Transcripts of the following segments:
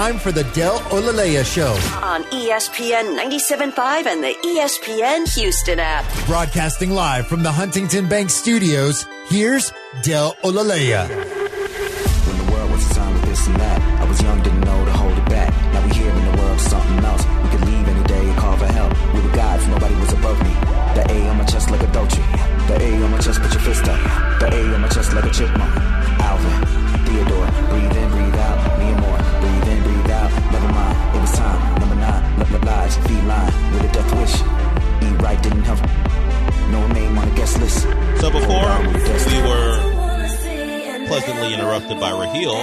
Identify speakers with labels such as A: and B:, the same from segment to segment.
A: time for the Del Olaleya Show
B: on ESPN 97.5 and the ESPN Houston app.
A: Broadcasting live from the Huntington Bank Studios, here's Del Olaleya.
C: When the world was designed with this and that, I was young, didn't know to hold it back. Now we here in the world, something else. We could leave any day and call for help. We were gods, nobody was above me. The A on my chest like a Dolce. The A on my chest, put your fist up. The A on my chest like a chipmunk. Alvin, Theodore, breathe in, breathe out. Me and more, breathe in, breathe out. Never mind, it was time. Number 9, let lies, feline with a death wish. Eat right, didn't have no name on the guest list.
D: So before we were pleasantly interrupted by Raheel,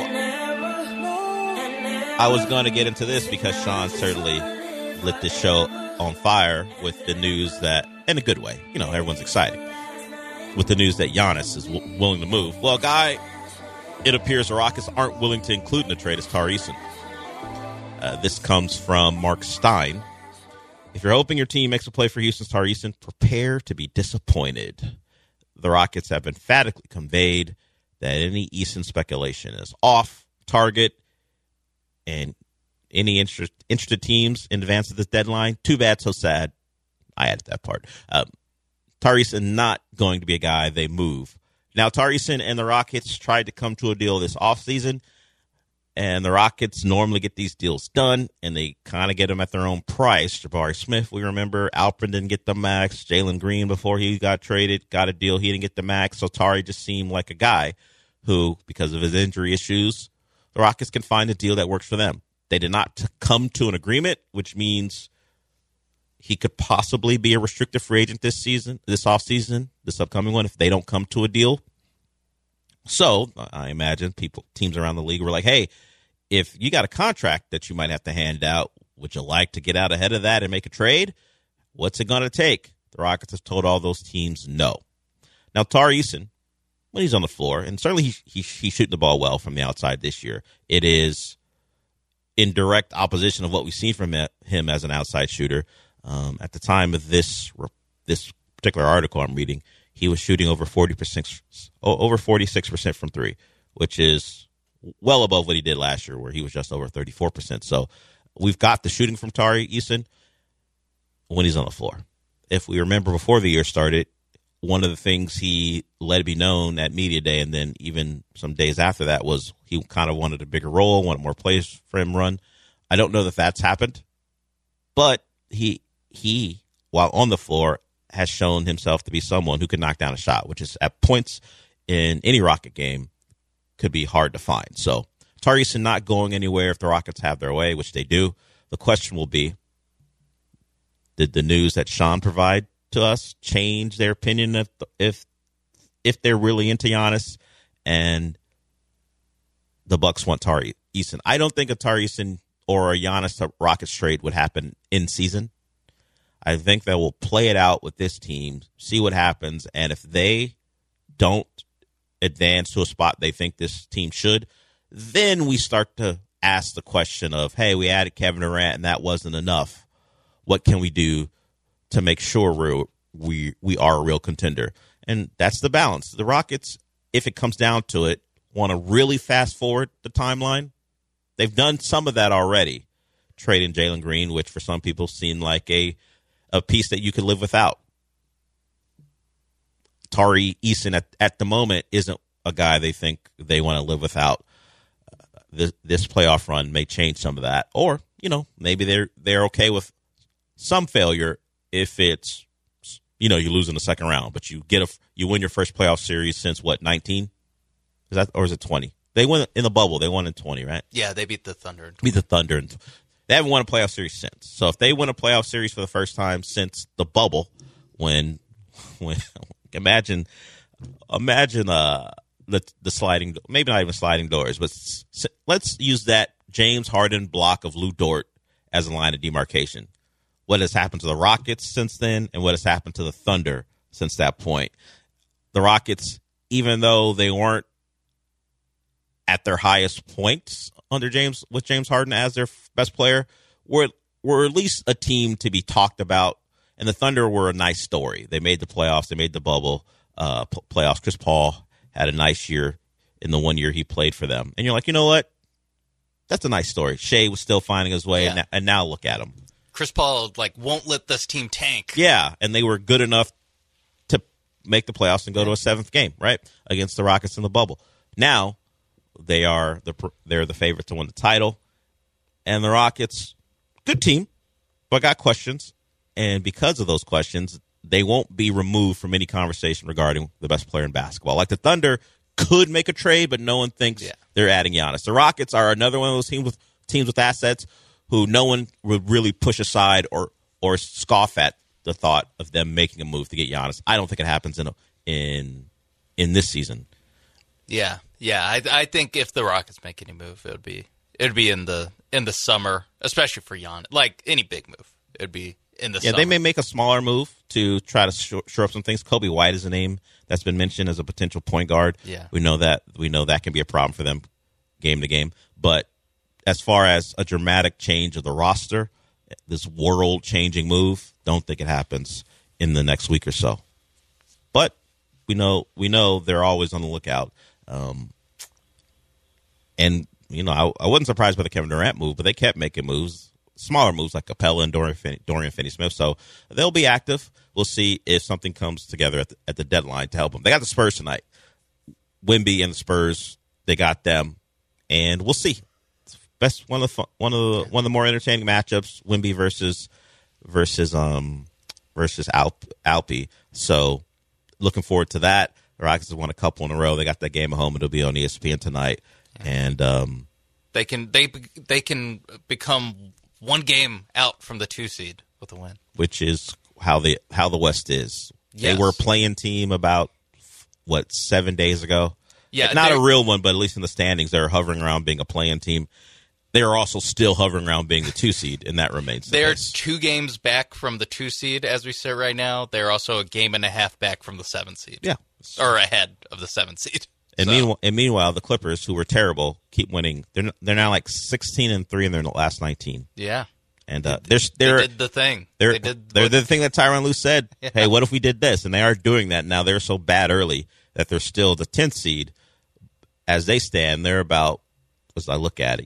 D: I was going to get into this because Sean certainly lit this show on fire with the news that, in a good way, you know, everyone's excited, with the news that Giannis is willing to move. Well, guy, it appears the Rockets aren't willing to include in the trade is Tari Eason. This comes from Mark Stein. If you're hoping your team makes a play for Houston's Tari Eason, prepare to be disappointed. The Rockets have emphatically conveyed that any Eason speculation is off target, and any interested teams in advance of this deadline, too bad, so sad. I added that part. Tari Eason not going to be a guy they move. Now, Tari Eason and the Rockets tried to come to a deal this offseason, and the Rockets normally get these deals done, and they kind of get them at their own price. Jabari Smith, we remember, Alperen didn't get the max. Jalen Green, before he got traded, got a deal. He didn't get the max, so Tari just seemed like a guy who, because of his injury issues, the Rockets can find a deal that works for them. They did not come to an agreement, which means he could possibly be a restricted free agent this season, this offseason, this upcoming one, if they don't come to a deal. So I imagine teams around the league were like, hey, if you got a contract that you might have to hand out, would you like to get out ahead of that and make a trade? What's it going to take? The Rockets have told all those teams no. Now, Tari Eason, when he's on the floor, and certainly he's shooting the ball well from the outside this year, it is in direct opposition of what we've seen from him as an outside shooter. At the time of this particular article I'm reading, he was shooting over 46% from three, which is well above what he did last year, where he was just over 34%. So we've got the shooting from Tari Eason when he's on the floor. If we remember before the year started, one of the things he let it be known at Media Day, and then even some days after that, was he kind of wanted a bigger role, wanted more plays for him to run. I don't know that that's happened, but he, while on the floor, has shown himself to be someone who can knock down a shot, which is at points in any Rocket game could be hard to find. So Tari Eason not going anywhere if the Rockets have their way, which they do. The question will be, did the news that Sean provided to us change their opinion if they're really into Giannis and the Bucks want Tari Eason? I don't think a Tari Eason or a Giannis to Rockets trade would happen in season. I think that we'll play it out with this team, see what happens, and if they don't advance to a spot they think this team should, then we start to ask the question of, hey, we added Kevin Durant and that wasn't enough. What can we do to make sure we are a real contender? And that's the balance. The Rockets, if it comes down to it, want to really fast forward the timeline. They've done some of that already, trading Jalen Green, which for some people seemed like a piece that you could live without. Tari Eason at the moment isn't a guy they think they want to live without. This playoff run may change some of that, or maybe they're okay with some failure if it's you lose in the second round, but you win your first playoff series since what, 19? Is that, or is it 20? They won in the bubble. They won in 20, right?
E: Yeah, they beat the Thunder.
D: They haven't won a playoff series since. So if they win a playoff series for the first time since the bubble, when imagine the sliding, maybe not even sliding doors, but let's use that James Harden block of Lou Dort as a line of demarcation. What has happened to the Rockets since then, and what has happened to the Thunder since that point? The Rockets, even though they weren't at their highest points with James Harden as their best player, were at least a team to be talked about. And the Thunder were a nice story. They made the playoffs. They made the bubble playoffs. Chris Paul had a nice year in the 1 year he played for them. And you're like, you know what? that's a nice story. Shea was still finding his way, and now look at him.
E: Chris Paul won't let this team tank.
D: Yeah, and they were good enough to make the playoffs and go to a 7th game, right, against the Rockets in the bubble. Now they're the favorite to win the title, and the Rockets, good team, but got questions, and because of those questions, they won't be removed from any conversation regarding the best player in basketball. Like the Thunder could make a trade, but no one thinks they're adding Giannis. The Rockets are another one of those teams with assets who no one would really push aside or scoff at the thought of them making a move to get Giannis. I don't think it happens in this season.
E: Yeah. I think if the Rockets make any move, it'd be in the summer, especially for Giannis. Like any big move, it'd be in the summer.
D: Yeah, they may make a smaller move to try to shore up some things. Kobe White is a name that's been mentioned as a potential point guard.
E: Yeah,
D: we know that can be a problem for them game to game, but as far as a dramatic change of the roster, this world-changing move, don't think it happens in the next week or so. But we know they're always on the lookout. And, I wasn't surprised by the Kevin Durant move, but they kept making moves, smaller moves like Capella and Dorian Finney-Smith. So they'll be active. We'll see if something comes together at the deadline to help them. They got the Spurs tonight. Wemby and the Spurs, they got them, and we'll see. Best one of the more entertaining matchups, Wemby versus Alpi. So looking forward to that. The Rockets have won a couple in a row. They got that game at home. It'll be on ESPN tonight, and
E: they can become one game out from the 2 seed with a win,
D: which is how the West is.
E: Yes.
D: They were a play-in team about 7 days ago.
E: Yeah,
D: not a real one, but at least in the standings, they're hovering around being a play-in team. They are also still hovering around being the 2 seed, and that remains the
E: They're
D: case.
E: 2 games back from the 2 seed as we sit right now. They're also a game and a half back from the 7 seed.
D: Yeah.
E: Or ahead of the 7 seed.
D: And meanwhile, the Clippers, who were terrible, keep winning. They're now like 16-3 in their last 19.
E: Yeah.
D: And
E: they did the thing.
D: They're the thing that Tyronn Lue said, hey, what if we did this? And they are doing that now. They're so bad early that they're still the 10th seed. As they stand, they're about, as I look at it,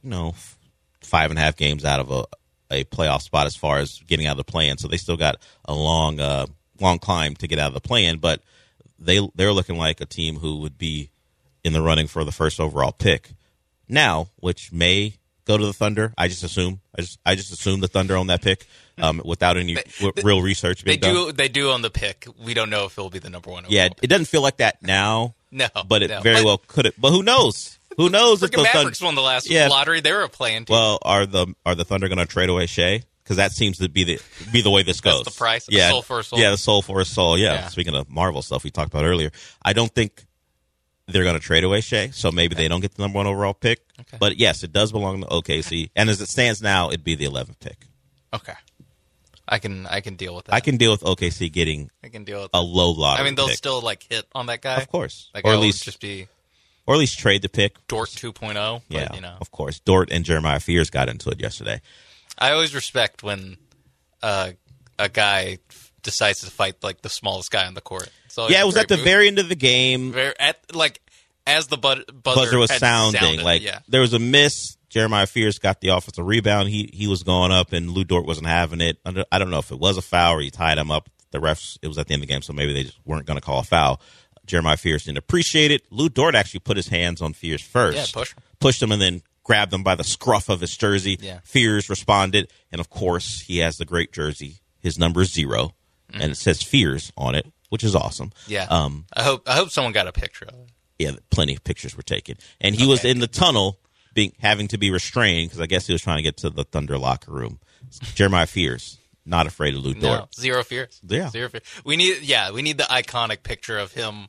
D: 5.5 games out of a playoff spot as far as getting out of the play-in. So they still got a long climb to get out of the play-in, but they're looking like a team who would be in the running for the first overall pick now, which may go to the Thunder. I just assume the Thunder own that pick without any real research being done.
E: They do own the pick. We don't know if it'll be the number 1 overall.
D: Yeah, it doesn't feel like that now.
E: No,
D: but it very well could. But who knows? Who knows if the
E: Mavericks won the last lottery? They were a play-in team.
D: Well, are the Thunder going to trade away Shea? Because that seems to be the way this goes.
E: That's the price.
D: Yeah,
E: the soul for a soul.
D: Yeah, the soul for a soul. Yeah. Speaking of Marvel stuff we talked about earlier, I don't think they're going to trade away Shea, so maybe they don't get the number 1 overall pick. Okay. But yes, it does belong to OKC, and as it stands now, it'd be the 11th pick.
E: Okay. I can deal with that.
D: I can deal with OKC getting a low lottery.
E: I mean, they'll
D: pick.
E: still hit on that guy,
D: of course,
E: or at least just be.
D: Or at least trade the pick.
E: Dort 2.0.
D: Yeah,
E: but,
D: of course. Dort and Jeremiah Fears got into it yesterday.
E: I always respect when a guy decides to fight the smallest guy on the court. So
D: yeah, it was at the very end of the game.
E: As the buzzer
D: was sounding. There was a miss. Jeremiah Fears got the offensive rebound. He was going up, and Lou Dort wasn't having it. I don't know if it was a foul or he tied him up. The refs, it was at the end of the game, so maybe they just weren't going to call a foul. Jeremiah Fears didn't appreciate it. Lou Dort actually put his hands on Fears first.
E: Yeah,
D: pushed him and then grabbed him by the scruff of his jersey.
E: Yeah.
D: Fears responded, and of course, he has the great jersey. His number is 0, and it says Fears on it, which is awesome.
E: Yeah. I hope someone got a picture of it.
D: Yeah, plenty of pictures were taken. And he was in the tunnel having to be restrained because I guess he was trying to get to the Thunder locker room. Jeremiah Fears. Not afraid of Lou Dort.
E: No, 0 fears.
D: Yeah.
E: 0 fears. We need the iconic picture of him,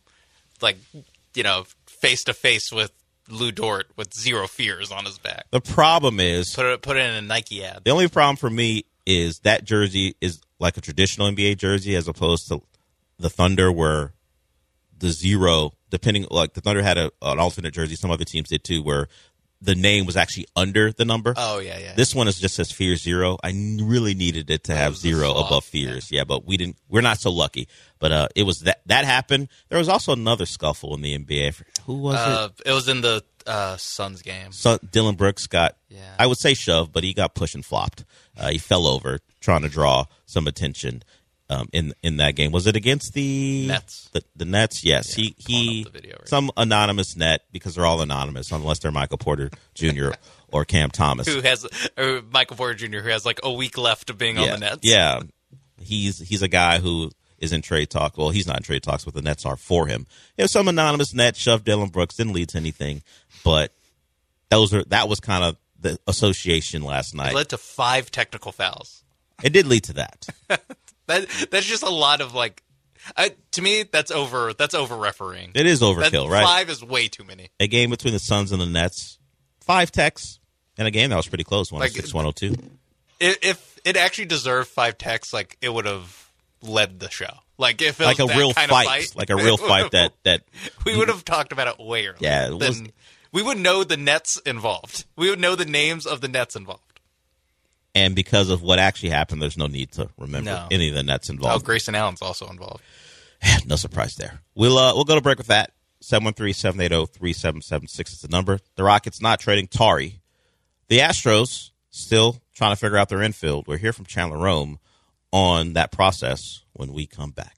E: face to face with Lou Dort with 0 fears on his back.
D: The problem is
E: put it in a Nike ad.
D: The only problem for me is that jersey is like a traditional NBA jersey as opposed to the Thunder where the 0, depending, the Thunder had an alternate jersey. Some other teams did too, where the name was actually under the number.
E: Oh, yeah.
D: This one is just says Fears 0. I really needed it to have 0 above Fears. Yeah, but we're not so lucky. But it was that happened. There was also another scuffle in the NBA. Who was it?
E: It was in the Suns game.
D: Dylan Brooks got, I would say shoved, but he got pushed and flopped. He fell over trying to draw some attention in that game. Was it against the
E: Nets?
D: The Nets, yes.
E: Yeah,
D: he some anonymous net, because they're all anonymous unless they're Michael Porter Jr. or Cam Thomas.
E: Or Michael Porter Jr., who has like a week left of being on the Nets.
D: Yeah. He's a guy who is in trade talk. Well, he's not in trade talks, but the Nets are for him. It was some anonymous net, shoved Dylan Brooks, didn't lead to anything. But that was kind of the association last night.
E: It led to 5 technical fouls.
D: It did lead to that.
E: That's just a lot of like. To me, that's over refereeing.
D: It is overkill, right?
E: 5 is way too many.
D: A game between the Suns and the Nets, 5 techs, and a game that was pretty close, 106-102.
E: If it actually deserved 5 techs, like it would have led the show. Like if it
D: like
E: was
D: a real
E: kind
D: fight,
E: of fight,
D: like a real fight that
E: we would have talked about it way earlier.
D: Yeah,
E: we would know the Nets involved. We would know the names of the Nets involved.
D: And because of what actually happened, there's no need to remember any of the Nets involved.
E: Oh, Grayson Allen's also involved.
D: No surprise there. We'll go to break with that. 713-780-3776 is the number. The Rockets not trading Tari. The Astros still trying to figure out their infield. We'll hear from Chandler Rome on that process when we come back.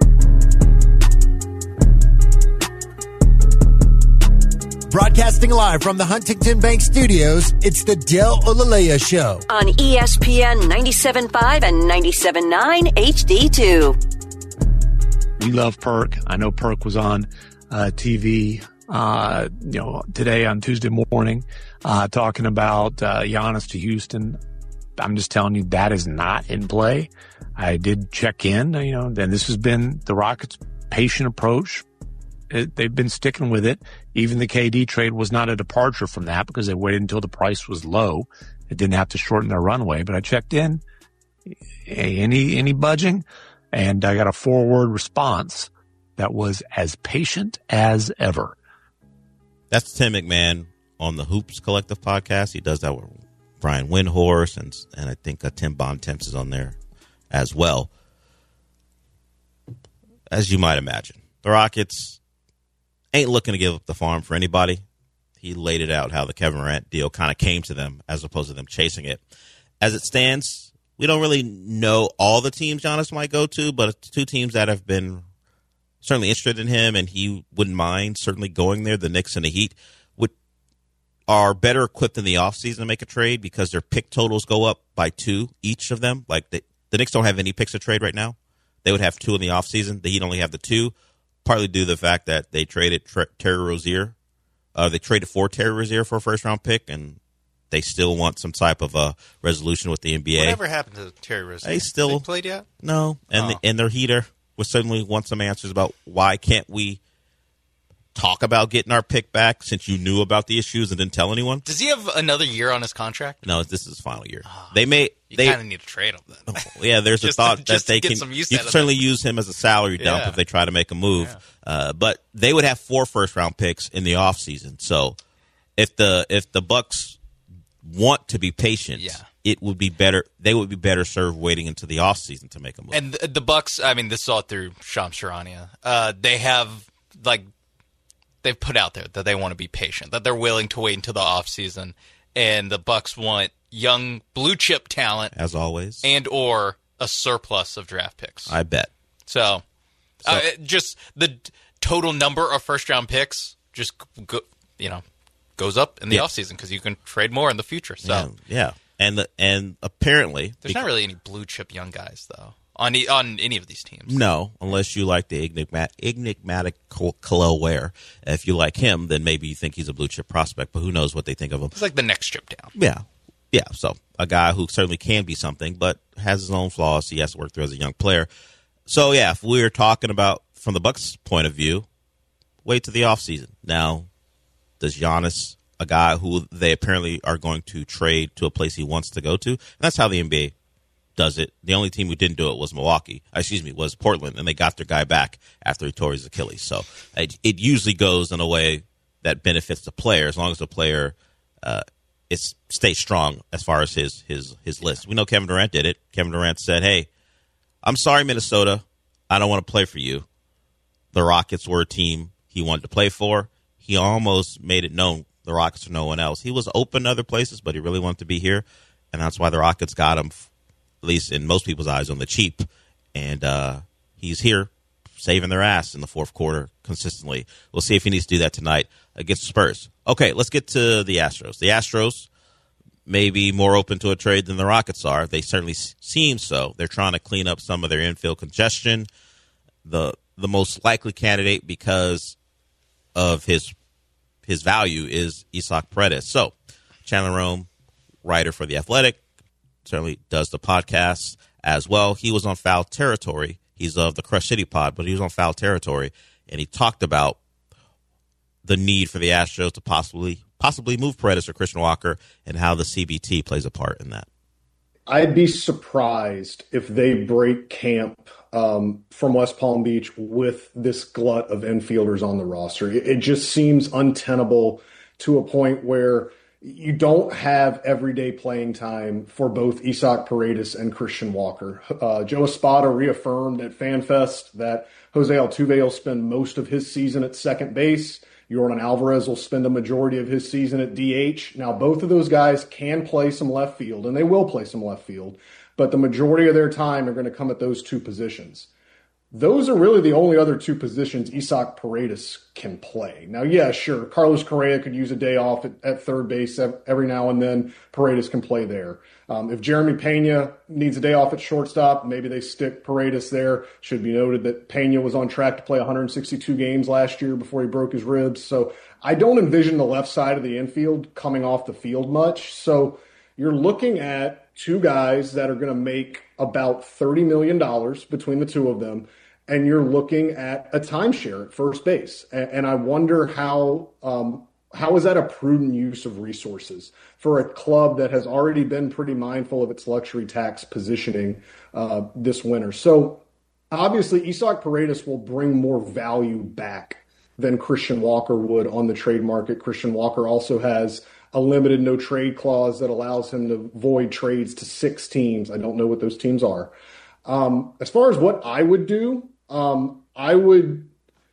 A: Broadcasting live from the Huntington Bank Studios, it's the Del Olaleya Show.
B: On ESPN 97.5 and 97.9 HD2.
F: We love Perk. I know Perk was on TV today on Tuesday morning talking about Giannis to Houston. I'm just telling you that is not in play. I did check in, and this has been the Rockets' patient approach. They've been sticking with it. Even the KD trade was not a departure from that because they waited until the price was low. It didn't have to shorten their runway. But I checked in, any budging, and I got a forward response that was as patient as ever.
D: That's Tim McMahon on the Hoops Collective podcast. He does that with Brian Windhorst, and I think Tim Bontemps is on there as well. As you might imagine, the Rockets ain't looking to give up the farm for anybody. He laid it out how the Kevin Durant deal kind of came to them as opposed to them chasing it. As it stands, we don't really know all the teams Giannis might go to, but it's 2 teams that have been certainly interested in him, and he wouldn't mind certainly going there. The Knicks and the Heat are better equipped in the offseason to make a trade because their pick totals go up by 2 each of them. Like the Knicks don't have any picks to trade right now. They would have 2 in the offseason. The Heat only have the 2. Partly due to the fact that they traded Terry Rozier. They traded for Terry Rozier for a first-round pick, and they still want some type of a resolution with the NBA.
E: Whatever happened to Terry Rozier?
D: Has he
E: played yet?
D: No, and their heater would certainly want some answers about why can't we talk about getting our pick back since you knew about the issues and didn't tell anyone?
E: Does he have another year on his contract?
D: No, this is his final year.
E: You kind of need to trade him then.
D: Yeah, there's a thought that they can. You can certainly use him as a salary dump if they try to make a move. Yeah. But they would have 4 first-round picks in the offseason. So if the Bucks want to be patient, it would be better. They would be better served waiting into the offseason to make a move.
E: And the Bucks, I mean, this is all through Shams Charania. They have they've put out there that they want to be patient, that they're willing to wait until the offseason, and the Bucks want young blue chip talent,
D: as always,
E: and or a surplus of draft picks.
D: I bet.
E: So just the total number of first round picks just goes up in the offseason because you can trade more in the future. So
D: and apparently
E: there's not really any blue chip young guys though. On any of these teams.
D: No, unless you like the enigmatic Khalil Ware. If you like him, then maybe you think he's a blue-chip prospect, but who knows what they think of him.
E: He's like the next chip down.
D: Yeah. So a guy who certainly can be something, but has his own flaws he has to work through as a young player. So, yeah, if we're talking about from the Bucks' point of view, wait to the offseason. Now, does Giannis, a guy who they apparently are going to trade to a place he wants to go to, and that's how the NBA does it. The only team who didn't do it was was Portland, and they got their guy back after he tore his Achilles. So it usually goes in a way that benefits the player as long as the player it's stay strong as far as his list. We know Kevin Durant did it. Kevin Durant said, "Hey, I'm sorry, Minnesota. I don't want to play for you." The Rockets were a team he wanted to play for. He almost made it known the Rockets are no one else. He was open to other places, but he really wanted to be here, and that's why the Rockets got him, at least in most people's eyes, on the cheap. And he's here, saving their ass in the fourth quarter consistently. We'll see if he needs to do that tonight against the Spurs. Okay, let's get to the Astros. The Astros may be more open to a trade than the Rockets are. They certainly seem so. They're trying to clean up some of their infield congestion. The most likely candidate because of his value is Isaac Paredes. So, Chandler Rome, writer for The Athletic, certainly does the podcast as well. He was on Foul Territory. He's of the Crush City pod, but he was on Foul Territory, and he talked about the need for the Astros to possibly move Paredes or Christian Walker and how the CBT plays a part in that.
G: I'd be surprised if they break camp from West Palm Beach with this glut of infielders on the roster. It just seems untenable to a point where you don't have everyday playing time for both Isaac Paredes and Christian Walker. Joe Espada reaffirmed at FanFest that Jose Altuve will spend most of his season at second base. Yordan Alvarez will spend a majority of his season at DH. Now, both of those guys can play some left field, and they will play some left field, but the majority of their time are going to come at those two positions. Those are really the only other two positions Isaac Paredes can play. Now, yeah, sure, Carlos Correa could use a day off at third base every now and then. Paredes can play there. If Jeremy Pena needs a day off at shortstop, maybe they stick Paredes there. Should be noted that Pena was on track to play 162 games last year before he broke his ribs. So I don't envision the left side of the infield coming off the field much. So you're looking at two guys that are going to make about $30 million between the two of them, and you're looking at a timeshare at first base. And I wonder how is that a prudent use of resources for a club that has already been pretty mindful of its luxury tax positioning this winter? So obviously Isaac Paredes will bring more value back than Christian Walker would on the trade market. Christian Walker also has a limited no trade clause that allows him to void trades to 6 teams. I don't know what those teams are. As far as what I would do, I would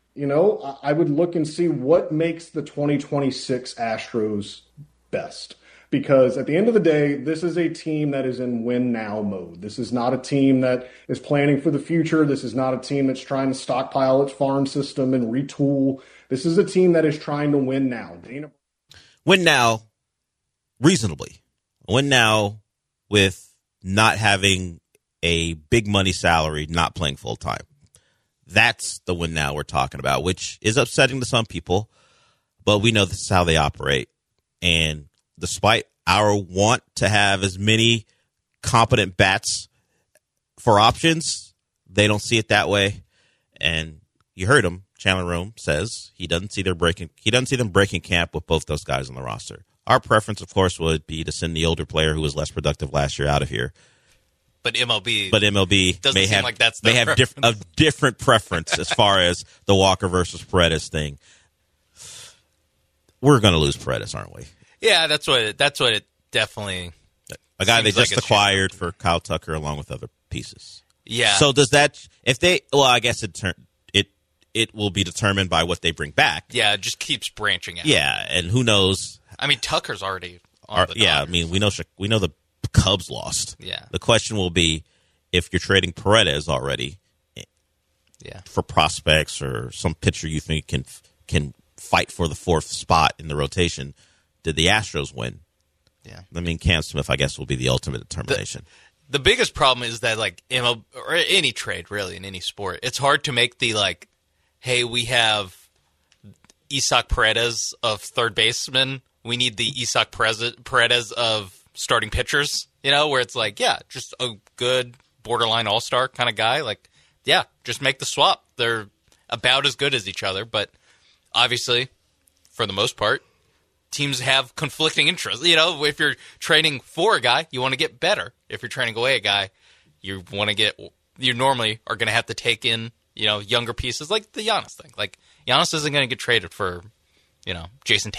G: look and see what makes the 2026 Astros best. Because at the end of the day, this is a team that is in win now mode. This is not a team that is planning for the future. This is not a team that's trying to stockpile its farm system and retool. This is a team that is trying to win now.
D: Win now reasonably. Win now with not having a big money salary, not playing full time. That's the win now we're talking about, which is upsetting to some people, but we know this is how they operate. And despite our want to have as many competent bats for options, they don't see it that way. And you heard him. Chandler Rome says he doesn't see them breaking camp with both those guys on the roster. Our preference, of course, would be to send the older player who was less productive last year out of here.
E: But MLB
D: may have
E: like that's
D: a different preference as far as the Walker versus Paredes thing. We're going to lose Paredes, aren't we?
E: Yeah, that's what it definitely.
D: A guy they just acquired for Kyle Tucker along with other pieces.
E: Yeah.
D: So does that I guess it will be determined by what they bring back.
E: Yeah, it just keeps branching out.
D: Yeah, and who knows?
E: I mean, Tucker's already on the
D: yeah, I mean, we know the Cubs lost.
E: Yeah.
D: The question will be if you're trading Paredes already for prospects or some pitcher you think can fight for the 4th spot in the rotation, did the Astros win?
E: Yeah.
D: I mean, Cam Smith, I guess, will be the ultimate determination.
E: The biggest problem is that, like, MLB, or any trade, really, in any sport, it's hard to make the, like, hey, we have Isaac Paredes of third baseman. We need the Isaac Paredes of starting pitchers, where it's like, yeah, just a good borderline all-star kind of guy. Like, yeah, just make the swap. They're about as good as each other, but obviously, for the most part, teams have conflicting interests. If you're trading for a guy, you want to get better. If you're trading away a guy, you normally are going to have to take in, younger pieces, like the Giannis thing. Like, Giannis isn't going to get traded for, Jason Tatum.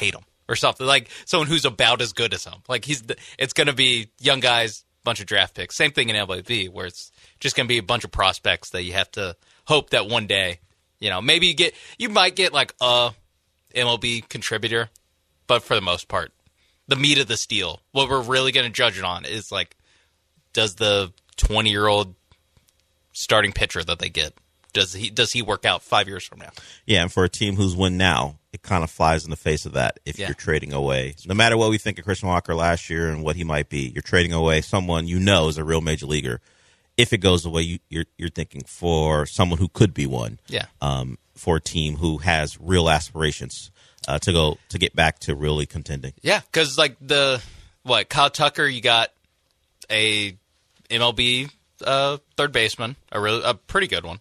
E: or something, like someone who's about as good as him. Like it's going to be young guys, bunch of draft picks. Same thing in MLB, where it's just going to be a bunch of prospects that you have to hope that one day, maybe you might get like a MLB contributor, but for the most part, the meat of the steel, what we're really going to judge it on is like, does the 20-year-old starting pitcher that they get, does he work out 5 years from now?
D: Yeah, and for a team who's win now, it kind of flies in the face of that if you're trading away. No matter what we think of Christian Walker last year and what he might be, you're trading away someone is a real major leaguer. If it goes away, you're thinking for someone who could be one. Yeah. For a team who has real aspirations to get back to really contending. Yeah,
E: because like Kyle Tucker, you got a MLB third baseman, a pretty good one.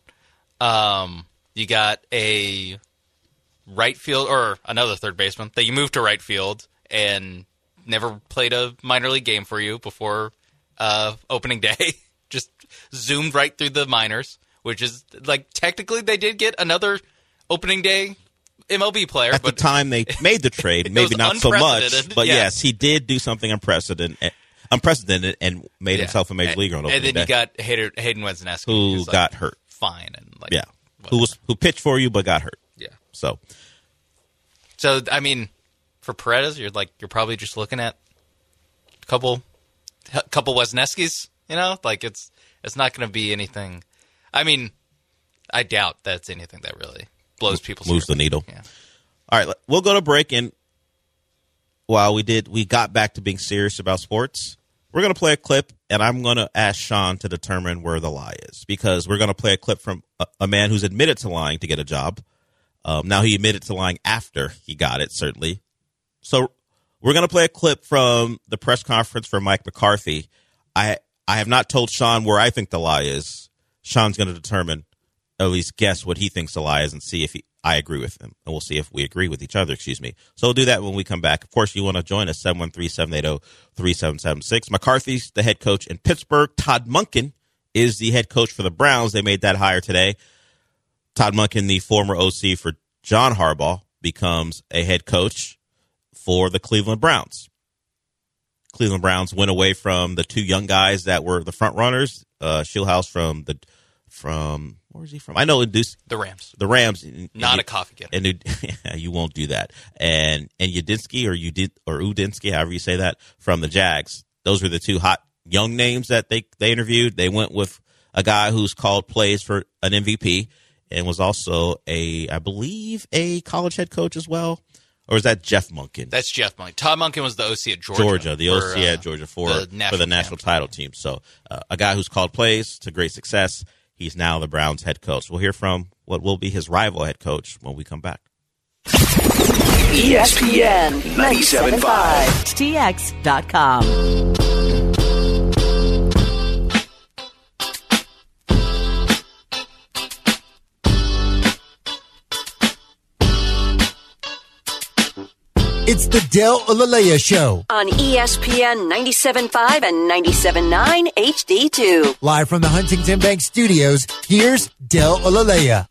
E: You got a right field or another third baseman that you moved to right field and never played a minor league game for you before opening day. Just zoomed right through the minors, which is like technically they did get another opening day MLB player.
D: At the time they made the trade, maybe not so much, but yes, he did do something unprecedented and made himself a major leaguer on opening day.
E: And then you got Hayden Wesneski,
D: who got hurt.
E: Fine, and
D: who pitched for you but got hurt.
E: Yeah.
D: So
E: I mean, for Paredes, you're probably just looking at a couple Wesneskis. Like it's not going to be anything. I mean, I doubt that's anything that really blows people's
D: moves the needle.
E: Yeah.
D: All right, we'll go to break, and while we got back to being serious about sports, we're going to play a clip, and I'm going to ask Sean to determine where the lie is, because we're going to play a clip from a man who's admitted to lying to get a job. Now he admitted to lying after he got it, certainly. So we're going to play a clip from the press conference for Mike McCarthy. I have not told Sean where I think the lie is. Sean's going to determine, at least guess what he thinks the lie is, and see if I agree with him. And we'll see if we agree with each other, So we'll do that when we come back. Of course, you want to join us, 713-780-3776. McCarthy's the head coach in Pittsburgh. Todd Monken is the head coach for the Browns. They made that hire today. Todd Monken, the former OC for John Harbaugh, becomes a head coach for the Cleveland Browns. Cleveland Browns went away from the two young guys that were the front runners. Schillhouse from where is he from? I know the
E: Rams.
D: The Rams,
E: not a coffee getter.
D: And you won't do that. And Udinsky or Udinsky, however you say that, from the Jags. Those were the two hot young names that they interviewed. They went with a guy who's called plays for an MVP and was also I believe a college head coach as well. Or is that Jeff Monken?
E: That's Jeff Monken. Todd Monken was the OC at Georgia.
D: The OC at Georgia for the national title team. So a guy who's called plays to great success. He's now the Browns head coach. We'll hear from what will be his rival head coach when we come back.
B: ESPN 97.5 TX.com.
A: It's the Del Olalea Show
B: on ESPN 97.5 and 97.9 HD2.
A: Live from the Huntington Bank Studios, here's Del Olalea.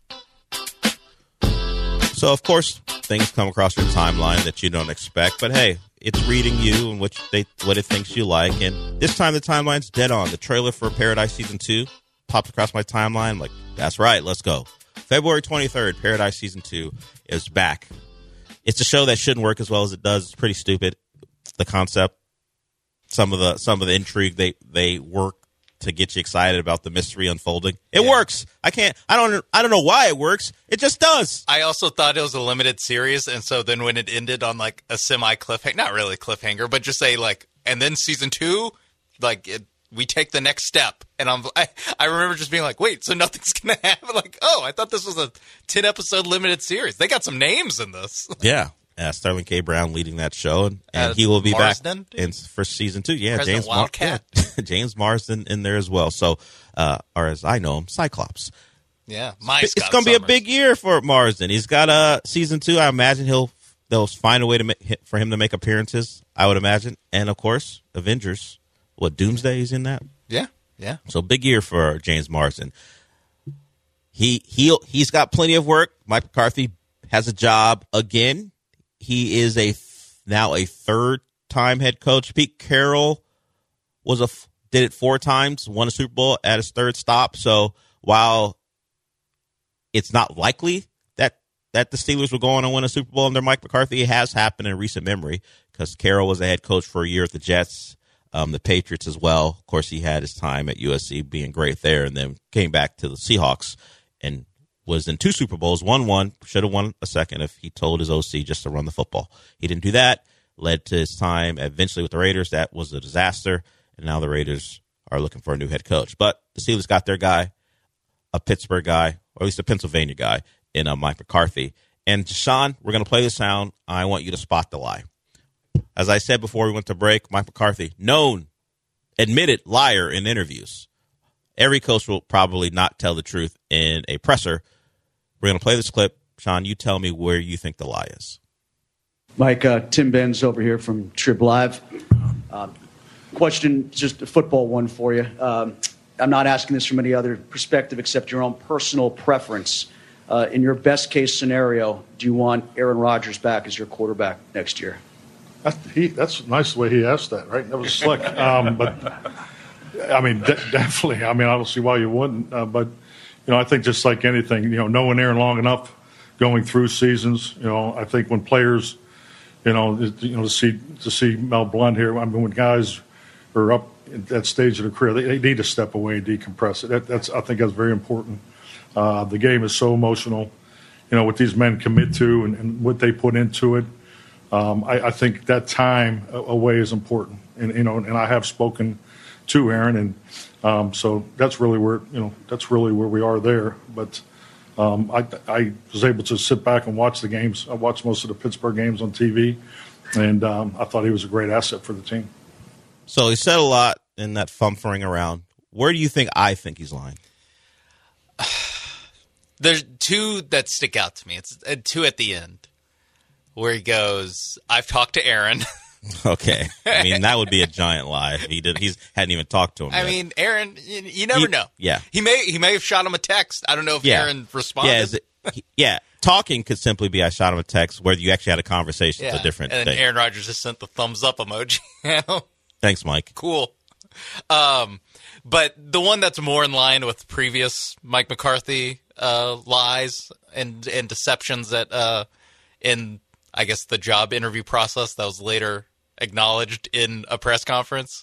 D: So, of course, things come across your timeline that you don't expect, but hey, it's reading you and what it thinks you like, and this time the timeline's dead on. The trailer for Paradise Season 2 popped across my timeline. I'm like, that's right, let's go. February 23rd, Paradise Season 2 is back. It's a show that shouldn't work as well as it does. It's pretty stupid. The concept, some of the intrigue they work to get you excited about the mystery unfolding. It works. I don't know why it works. It just does.
E: I also thought it was a limited series, and so then when it ended on like a semi cliffhanger, not really cliffhanger, but just say like, and then season 2, like we take the next step. And I remember just being like, wait, so nothing's going to happen? Like, oh, I thought this was a 10-episode limited series. They got some names in this.
D: Yeah. Sterling K. Brown leading that show, and he will be
E: Marsden,
D: back for season 2. Yeah,
E: President Wildcat.
D: James Marsden in there as well. So, or as I know him, Cyclops.
E: Yeah,
D: it's going to be a big year for Marsden. He's got season 2. I imagine they'll find a way for him to make appearances. I would imagine, and of course, Avengers. What, Doomsday is in that?
E: Yeah.
D: So big year for James Marsden. He's got plenty of work. Mike McCarthy has a job again. He is now a third-time head coach. Pete Carroll did it 4 times, won a Super Bowl at his third stop. So while it's not likely that the Steelers will go on and win a Super Bowl under Mike McCarthy, it has happened in recent memory because Carroll was a head coach for a year at the Jets, the Patriots as well. Of course, he had his time at USC being great there and then came back to the Seahawks and was in 2 Super Bowls, won one, should have won a second if he told his OC just to run the football. He didn't do that, led to his time eventually with the Raiders. That was a disaster, and now the Raiders are looking for a new head coach. But the Steelers got their guy, a Pittsburgh guy, or at least a Pennsylvania guy, in Mike McCarthy. And Sean, we're going to play the sound. I want you to spot the lie. As I said before we went to break, Mike McCarthy, known, admitted liar in interviews. Every coach will probably not tell the truth in a presser. We're going to play this clip. Sean, you tell me where you think the lie is.
H: Mike, Tim Benz over here from Trib Live. Question, just a football one for you. I'm not asking this from any other perspective except your own personal preference. In your best case scenario, do you want Aaron Rodgers back as your quarterback next year?
I: That's nice the way he asked that, right? That was slick. But I mean, definitely. I mean, I don't see why you wouldn't. But I think just like anything, knowing Aaron long enough, going through seasons, I think when players, to see Mel Blount here. I mean, when guys are up at that stage of their career, they need to step away and decompress. I think that's very important. The game is so emotional, what these men commit to and what they put into it. I think that time away is important, and I have spoken to Aaron, and so that's really where we are there. But I was able to sit back and watch the games. I watched most of the Pittsburgh games on TV, and I thought he was a great asset for the team.
D: So he said a lot in that fumfering around. Where do you think I think he's lying?
E: There's 2 that stick out to me. It's 2 at the end where he goes, "I've talked to Aaron."
D: Okay, I mean that would be a giant lie. He hadn't even talked to him.
E: I mean, Aaron, you never know.
D: Yeah,
E: he may have shot him a text. I don't know if Aaron responded.
D: Yeah, talking could simply be I shot him a text. Whether you actually had a conversation is a different thing.
E: And then Aaron Rodgers just sent the thumbs up emoji.
D: Thanks, Mike.
E: Cool. But the one that's more in line with previous Mike McCarthy lies and deceptions that in, I guess, the job interview process that was later acknowledged in a press conference.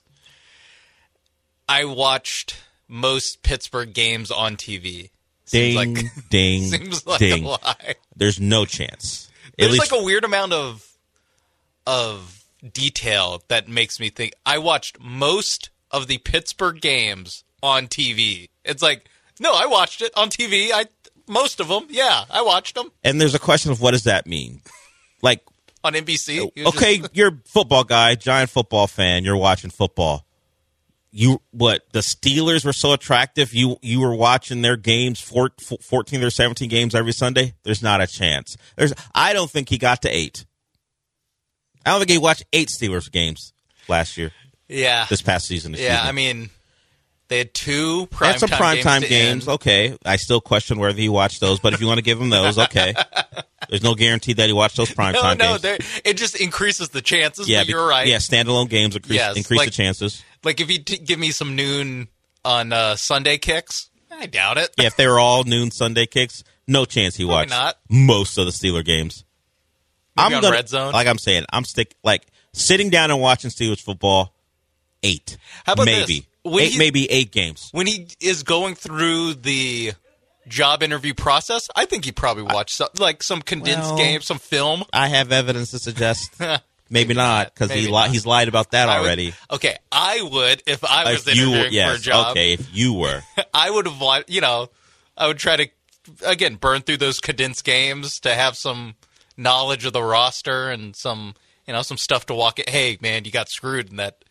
E: I watched most Pittsburgh games on TV.
D: Seems like
E: a lie.
D: There's no chance.
E: There's like a weird amount of detail that makes me think I watched most of the Pittsburgh games on TV. It's like, no, I watched it on TV. Most of them, yeah, I watched them.
D: And there's a question of what does that mean? Like
E: on NBC?
D: Okay, you're a football guy, giant football fan. You're watching football. The Steelers were so attractive. You were watching their games, 14 or 17 games every Sunday. There's not a chance. I don't think he got to 8. I don't think he watched 8 Steelers games last year.
E: Yeah.
D: This past season.
E: I mean, they had 2
D: primetime games. Okay. I still question whether he watched those, but if you want to give him those, okay. There's no guarantee that he watched those primetime games.
E: No, it just increases the chances, but you're right.
D: Yeah, standalone games increase the chances.
E: Like if you give me some noon on Sunday kicks, I doubt it.
D: Yeah, if they were all noon Sunday kicks, no chance he watched most of the Steeler games.
E: Maybe on Red Zone?
D: Like I'm saying, sitting down and watching Steelers football, 8.
E: How about
D: maybe.
E: This?
D: Maybe 8 games.
E: When he is going through the job interview process, I think he probably watched some condensed games, some film.
D: I have evidence to suggest maybe not, because he's lied about that already.
E: I would if I was interviewing for a job.
D: Okay, if you were.
E: I would have, I would try to, again, burn through those condensed games to have some knowledge of the roster and some stuff to walk it. Hey, man, you got screwed in that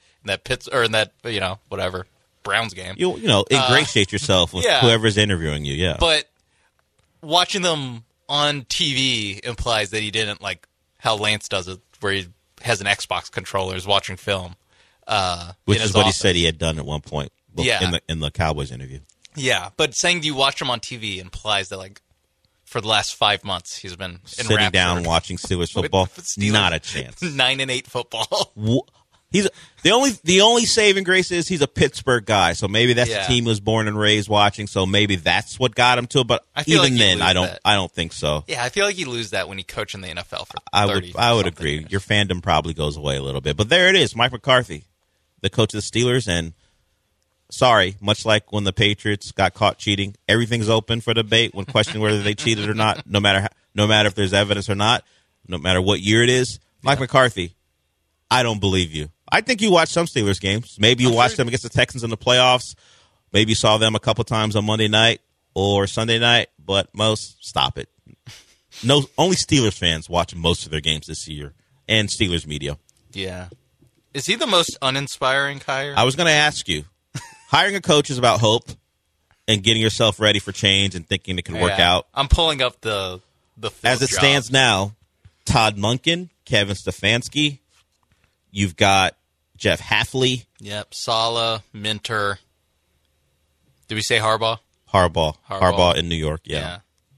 E: whatever Browns game.
D: You ingratiate yourself with whoever's interviewing you. Yeah,
E: but watching them on TV implies that he didn't, like how Lance does it, where he has an Xbox controller, is watching film.
D: Which is what he said he had done at one point. In the Cowboys interview.
E: Yeah, but saying you watch them on TV implies that for the last 5 months. He's been in
D: sitting
E: Radford
D: down watching Steelers football.
E: Steelers.
D: Not a chance.
E: 9-8 football.
D: He's the only saving grace is he's a Pittsburgh guy, so maybe that's the team he was born and raised watching. So maybe that's what got him to it. But even then, I don't think so.
E: Yeah, I feel like you lose that when you coach in the NFL for 30
D: I would agree.
E: years.
D: Your fandom probably goes away a little bit. But there it is, Mike McCarthy, the coach of the Steelers, and sorry, much like when the Patriots got caught cheating, everything's open for debate when questioning whether they cheated or not. No matter if there's evidence or not, no matter what year it is. Mike McCarthy, I don't believe you. I think you watched some Steelers games. Maybe you watched them against the Texans in the playoffs. Maybe you saw them a couple times on Monday night or Sunday night, but most, stop it. No, only Steelers fans watch most of their games this year, and Steelers media.
E: Yeah. Is he the most uninspiring hire?
D: I was going to ask you. Hiring a coach is about hope and getting yourself ready for change and thinking it can work out.
E: I'm pulling up the
D: as it stands now, Todd Monken, Kevin Stefanski, you've got Jeff Hafley.
E: Yep, Saleh, Minter. Did we say Harbaugh?
D: Harbaugh in New York, yeah.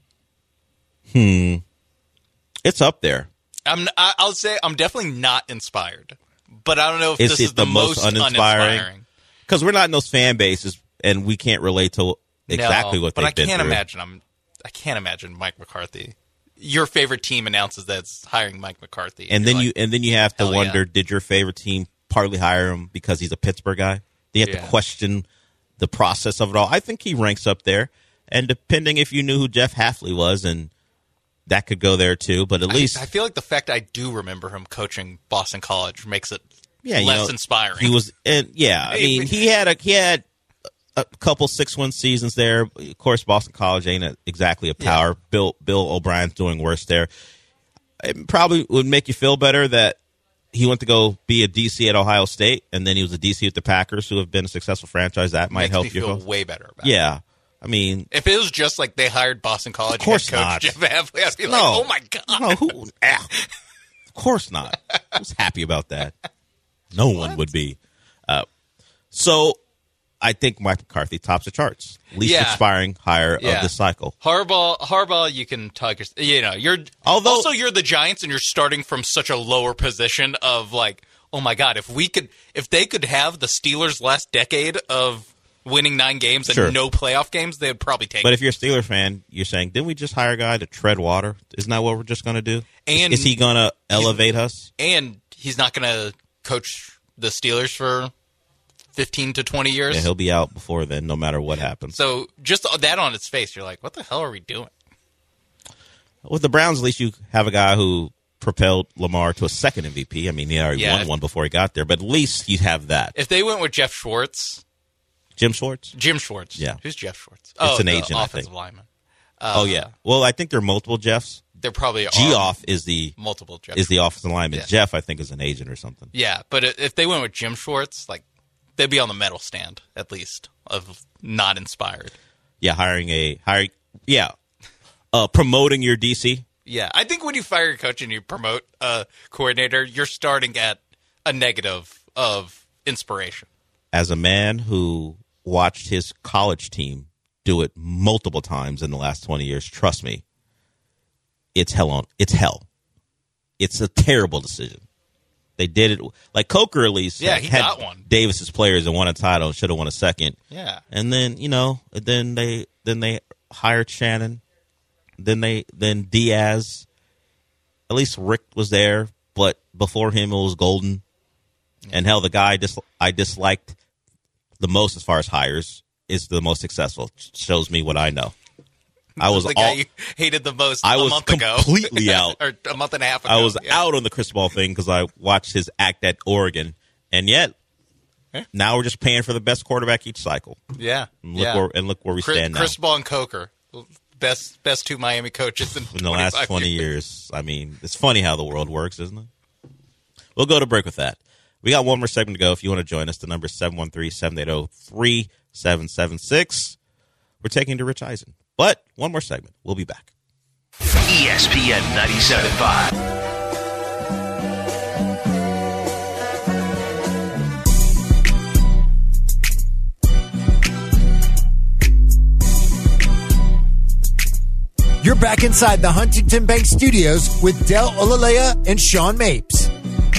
D: It's up there.
E: I'll say I'm definitely not inspired, but I don't know if this is the most uninspiring.
D: Because we're not in those fan bases, and we can't relate to exactly what they've been through.
E: I can't imagine Mike McCarthy. Your favorite team announces that it's hiring Mike McCarthy,
D: and then you have to wonder: did your favorite team partly hire him because he's a Pittsburgh guy? You have to question the process of it all. I think he ranks up there, and depending if you knew who Jeff Hafley was, and that could go there too. But at least
E: I feel like the fact I do remember him coaching Boston College makes it less inspiring.
D: He was, he had a couple 6-win seasons there. Of course, Boston College ain't exactly a power. Yeah. Bill O'Brien's doing worse there. It probably would make you feel better that he went to go be a DC at Ohio State, and then he was a DC with the Packers, who have been a successful franchise. That might help you
E: feel way better about
D: it. I mean,
E: if it was just like they hired Boston College
D: of course
E: head coach
D: not.
E: Jeff Hafley, I'd be like, oh my God.
D: No, of course not. I was happy about that. No one would be. So I think Mike McCarthy tops the charts. Least expiring hire of the cycle.
E: Harbaugh, you can talk. You're the Giants, and you're starting from such a lower position of like, oh my God, if they could have the Steelers' last decade of winning 9 games and no playoff games, they would probably take it.
D: But if you're a Steelers fan, you're saying, didn't we just hire a guy to tread water? Isn't that what we're just going to do? And is he going to elevate us?
E: And he's not going to coach the Steelers for 15 to 20 years.
D: Yeah, he'll be out before then, no matter what happens.
E: So just that on its face, you're like, what the hell are we doing?
D: With the Browns, at least you have a guy who propelled Lamar to a second MVP. I mean, he already won one before he got there, but at least you have that.
E: If they went with Jeff Schwartz.
D: Jim Schwartz?
E: Jim Schwartz.
D: Yeah.
E: Who's Jeff Schwartz?
D: It's an agent,
E: offensive
D: I think.
E: lineman.
D: Yeah. Well, I think there are multiple Jeffs.
E: There probably are.
D: Geoff is the
E: multiple Jeff
D: is the offensive lineman. Yeah. Jeff, I think, is an agent or something.
E: Yeah, but if they went with Jim Schwartz, like they'd be on the medal stand at least of not inspired.
D: Yeah, promoting your DC.
E: Yeah, I think when you fire a coach and you promote a coordinator, you're starting at a negative of inspiration.
D: As a man who watched his college team do it multiple times in the last 20 years, trust me, it's hell. It's a terrible decision. They did it like Coker at least.
E: Yeah, he got one.
D: Davis's players and won a title, should have won a second.
E: Yeah,
D: and then then they hired Shannon. Then Diaz. At least Rick was there, but before him it was Golden. And hell, the guy I disliked the most as far as hires is the most successful. Shows me what I know. I was
E: the guy you hated the most.
D: I was
E: month ago.
D: completely out,
E: or a month and a half ago.
D: I was out on the Cristobal thing because I watched his act at Oregon, and yet now we're just paying for the best quarterback each cycle.
E: Yeah,
D: and look where we stand now.
E: Cristobal and Coker, best 2 Miami coaches in
D: the last 20 years. I mean, it's funny how the world works, isn't it? We'll go to break with that. We got one more segment to go. If you want to join us, the number is 713-780-3776. We're taking to Rich Eisen. But one more segment. We'll be back.
J: ESPN 97.5.
A: You're back inside the Huntington Bank Studios with Del Olalea and Sean Mapes.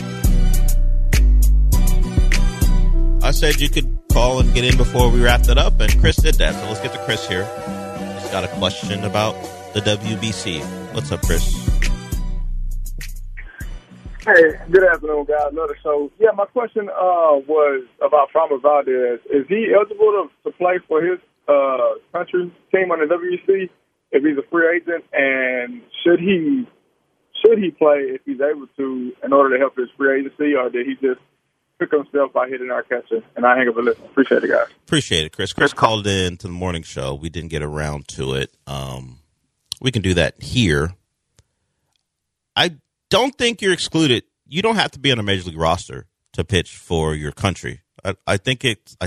D: I said you could call and get in before we wrapped it up, and Chris did that. So let's get to Chris here. He's got a question about the WBC. What's up, Chris?
K: Hey, good afternoon, guys. Another show. Yeah, my question was about Framber Valdez. Is he eligible to play for his country team on the WBC if he's a free agent? And should he play if he's able to in order to help his free agency, or did he just pick himself by hitting our catcher? And I hang up and listen. Appreciate it, guys.
D: Appreciate it, Chris. Chris called in to the morning show. We didn't get around to it. We can do that here. I don't think you're excluded. You don't have to be on a major league roster to pitch for your country. I think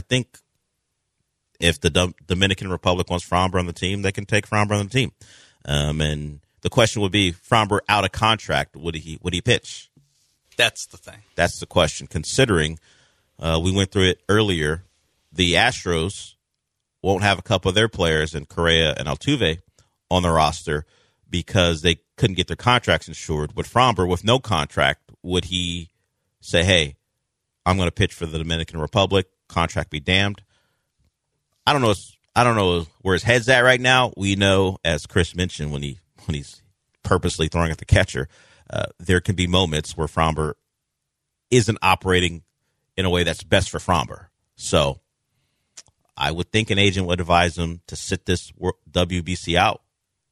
D: if the Dominican Republic wants Framber on the team, they can take Framber on the team. And the question would be, Framber out of contract, would he pitch?
E: That's the thing.
D: That's the question. Considering we went through it earlier, the Astros won't have a couple of their players in Correa and Altuve on the roster because they couldn't get their contracts insured. With Framber, with no contract, would he say, hey, I'm going to pitch for the Dominican Republic, contract be damned? I don't know where his head's at right now. We know, as Chris mentioned, when he's purposely throwing at the catcher, there can be moments where Framber isn't operating in a way that's best for Framber. So I would think an agent would advise him to sit this WBC out.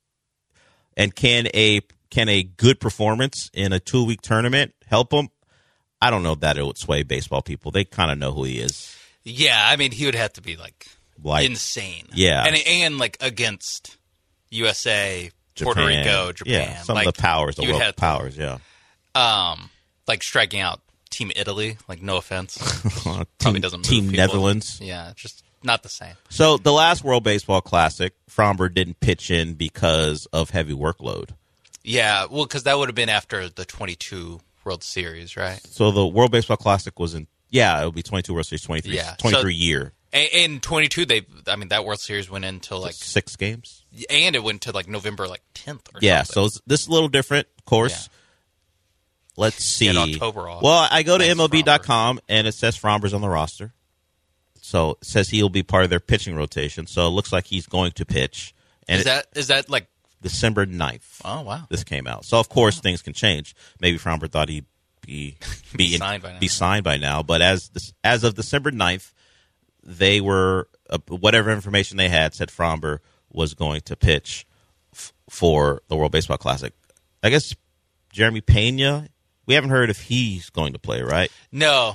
D: And can a good performance in a 2-week tournament help him? I don't know that it would sway baseball people. They kind of know who he is.
E: Yeah, I mean, he would have to be like insane.
D: Yeah.
E: And like against USA,
D: Japan,
E: Puerto Rico, Japan.
D: Yeah, some of the powers, the world powers, yeah.
E: Like striking out Team Italy, like no offense. Probably doesn't move
D: Team
E: people.
D: Netherlands.
E: Yeah, just not the same.
D: So the last World Baseball Classic, Framber didn't pitch in because of heavy workload.
E: Yeah, well, because that would have been after the 22 World Series, right?
D: So the World Baseball Classic was it would be 22 World Series, 23 year.
E: In 22, that World Series went into like
D: 6 games.
E: And it went to like November 10th or
D: something. So this is a little different, of course. Yeah. Let's see.
E: Get October off.
D: Well, I go to MLB.com and it says Framber's on the roster. So it says he'll be part of their pitching rotation. So it looks like he's going to pitch. And
E: is that like
D: December 9th?
E: Oh, wow.
D: This came out. So, of course, things can change. Maybe Framber thought he'd be signed by now. But as of December 9th, they were whatever information they had said Framber was going to pitch for the World Baseball Classic. I guess Jeremy Pena, we haven't heard if he's going to play, right?
E: No.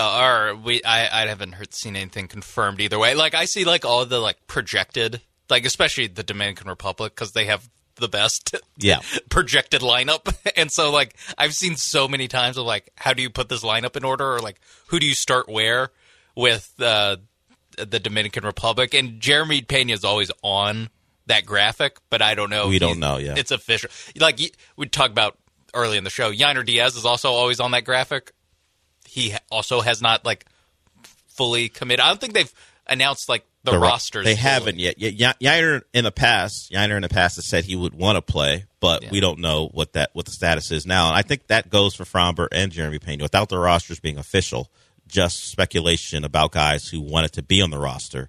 E: I haven't seen anything confirmed either way. Like I see like all the like projected, like especially the Dominican Republic because they have the best projected lineup, and so like I've seen so many times of like how do you put this lineup in order, or like who do you start where with the Dominican Republic, and Jeremy Pena is always on that graphic, but I don't know.
D: We don't know yet.
E: It's official. Like we talked about early in the show, Yainer Diaz is also always on that graphic. He also has not like fully committed. I don't think they've announced like the rosters.
D: They haven't yet. Yainer in the past has said he would want to play, but we don't know what the status is now. And I think that goes for Framber and Jeremy Pena. Without the rosters being official, just speculation about guys who wanted to be on the roster.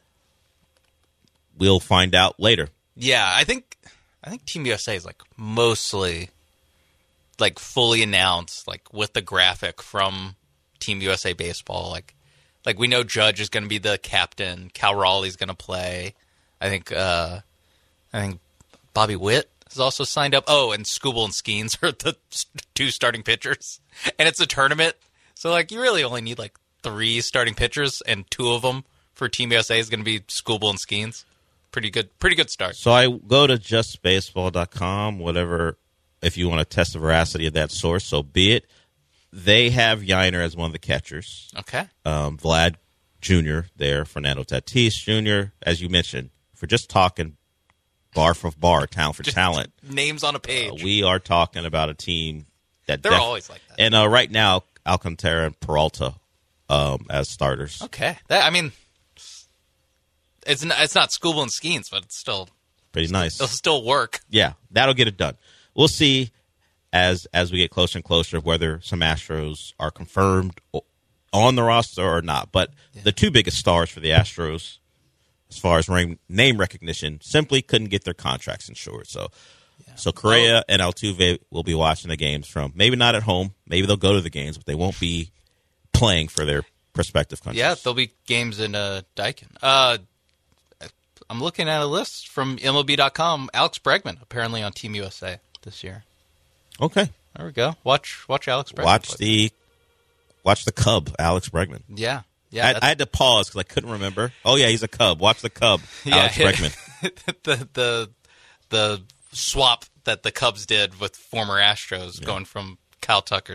D: We'll find out later.
E: Yeah, I think Team USA is like mostly like fully announced, like with the graphic from Team USA Baseball. Like we know Judge is going to be the captain. Cal Raleigh's going to play. I think Bobby Witt is also signed up. Oh, and Skubal and Skeens are the 2 starting pitchers. And it's a tournament. So like you really only need like 3 starting pitchers, and 2 of them for Team USA is going to be Skubal and Skeens. Pretty good start.
D: So I go to justbaseball.com, whatever, if you want to test the veracity of that source, so be it. They have Yainer as one of the catchers.
E: Okay.
D: Vlad Jr. there, Fernando Tatis Jr., as you mentioned. For just talking bar for bar, talent for talent.
E: Names on a page.
D: We are talking about a team that
E: they're always like that.
D: And right now, Alcantara and Peralta as starters.
E: Okay. It's not Skubal and Skeens, but it's still
D: pretty nice.
E: It'll still work.
D: Yeah, that'll get it done. We'll see as we get closer and closer whether some Astros are confirmed on the roster or not. But the two biggest stars for the Astros, as far as name recognition, simply couldn't get their contracts insured. So Correa and Altuve will be watching the games from, maybe not at home, maybe they'll go to the games, but they won't be playing for their respective countries.
E: Yeah, there'll be games in Daikin. I'm looking at a list from MLB.com. Alex Bregman, apparently on Team USA this year.
D: Okay.
E: There we go. Watch Alex Bregman.
D: Watch the Cub, Alex Bregman.
E: Yeah.
D: I had to pause because I couldn't remember. Oh, yeah, he's a Cub. Watch the Cub, Alex Bregman.
E: the swap that the Cubs did with former Astros, going from Kyle Tucker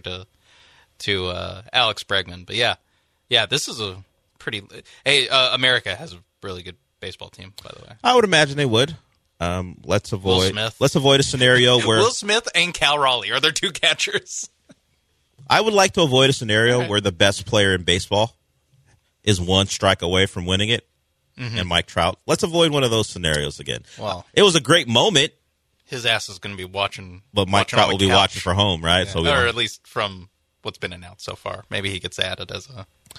E: to Alex Bregman. But yeah, this is a pretty. Hey, America has a really good baseball team, by the way.
D: I would imagine they would. Let's avoid a scenario where
E: Will Smith and Cal Raleigh are their two catchers.
D: I would like to avoid a scenario where the best player in baseball is one strike away from winning it, and Mike Trout. Let's avoid one of those scenarios again.
E: Well,
D: it was a great moment.
E: His ass is going to be watching,
D: but Mike Trout will be watching for home, right?
E: Yeah. So or at least from what's been announced so far. Maybe he gets added as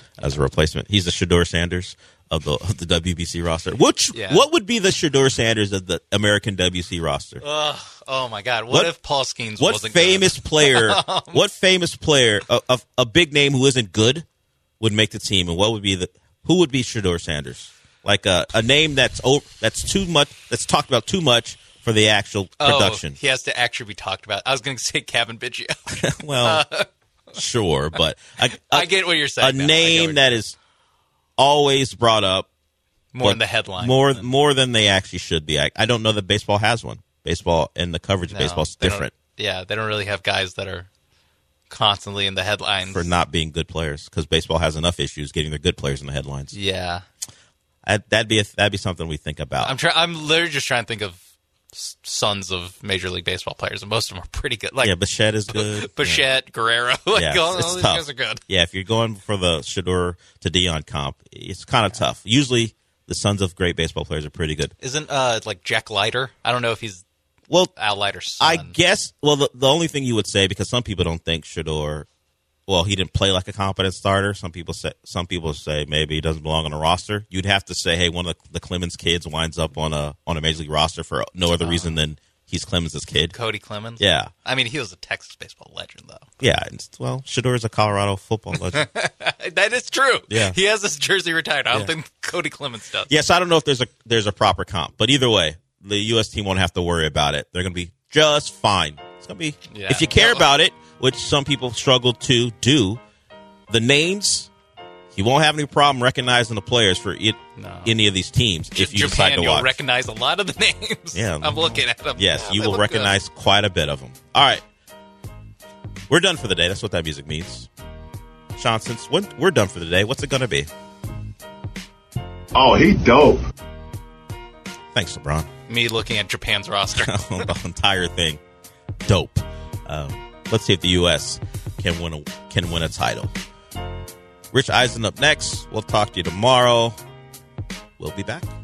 E: a
D: replacement. He's the Shedeur Sanders of the WBC roster. What would be the Shedeur Sanders of the American WBC roster?
E: Oh my God! What if Paul Skeens wasn't
D: famous player? What famous player of a big name who isn't good would make the team, and who would be Shedeur Sanders? Like a name that's too much, that's talked about too much for the actual production.
E: He has to actually be talked about. I was going to say Kevin Biggio.
D: Well, sure, but
E: I get what you're saying.
D: A name that is always brought up
E: more in the headline,
D: more than they actually should be. I don't know that baseball has one. Baseball and the coverage of baseball is different.
E: Yeah, they don't really have guys that are constantly in the headlines
D: for not being good players, because baseball has enough issues getting their good players in the headlines.
E: Yeah,
D: that'd be something we think about.
E: I'm literally just trying to think of sons of Major League Baseball players, and most of them are pretty good. Like
D: Bichette is good.
E: Bichette, Guerrero, all these guys are good.
D: Yeah, if you're going for the Shedeur to Dion comp, it's kind of tough. Usually, the sons of great baseball players are pretty good.
E: Isn't like Jack Leiter? I don't know if he's Al Leiter's son.
D: I guess. Well, the only thing you would say, because some people don't think Shedeur. Well, he didn't play like a competent starter. Some people say maybe he doesn't belong on a roster. You'd have to say, hey, one of the Clemens kids winds up on a major league roster for no other reason than he's Clemens' kid.
E: Cody Clemens?
D: Yeah.
E: I mean, he was a Texas baseball legend, though.
D: Yeah. Well, Shedeur is a Colorado football legend.
E: That is true.
D: Yeah.
E: He has his jersey retired. I don't think Cody Clemens does.
D: Yes, I don't know if there's a proper comp. But either way, the U.S. team won't have to worry about it. They're going to be just fine. It's going to be, if you care about it, which some people struggle to do, the names, you won't have any problem recognizing the players for any of these teams if you decide to watch.
E: You'll recognize a lot of the names.
D: Yeah.
E: I'm looking at them.
D: Yes, you will recognize quite a bit of them. All right. We're done for the day. That's what that music means. Sean, since we're done for the day, what's it going to be?
L: Oh, he dope.
D: Thanks, LeBron.
E: Me looking at Japan's roster.
D: The entire thing. Dope. Let's see if the U.S. can win a title. Rich Eisen up next. We'll talk to you tomorrow. We'll be back.